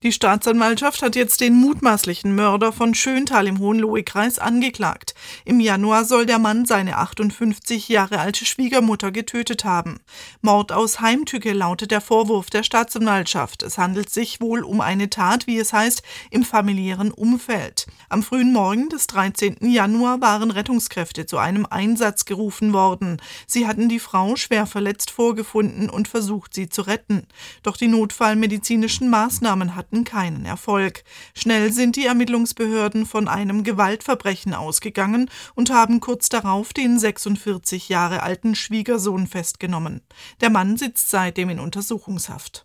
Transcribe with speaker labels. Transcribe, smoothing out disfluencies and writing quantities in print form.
Speaker 1: Die Staatsanwaltschaft hat jetzt den mutmaßlichen Mörder von Schöntal im Hohenlohe-Kreis angeklagt. Im Januar soll der Mann seine 58 Jahre alte Schwiegermutter getötet haben. Mord aus Heimtücke lautet der Vorwurf der Staatsanwaltschaft. Es handelt sich wohl um eine Tat, wie es heißt, im familiären Umfeld. Am frühen Morgen des 13. Januar waren Rettungskräfte zu einem Einsatz gerufen worden. Sie hatten die Frau schwer verletzt vorgefunden und versucht, sie zu retten. Doch die notfallmedizinischen Maßnahmen hatten keinen Erfolg. Schnell sind die Ermittlungsbehörden von einem Gewaltverbrechen ausgegangen und haben kurz darauf den 46 Jahre alten Schwiegersohn festgenommen. Der Mann sitzt seitdem in Untersuchungshaft.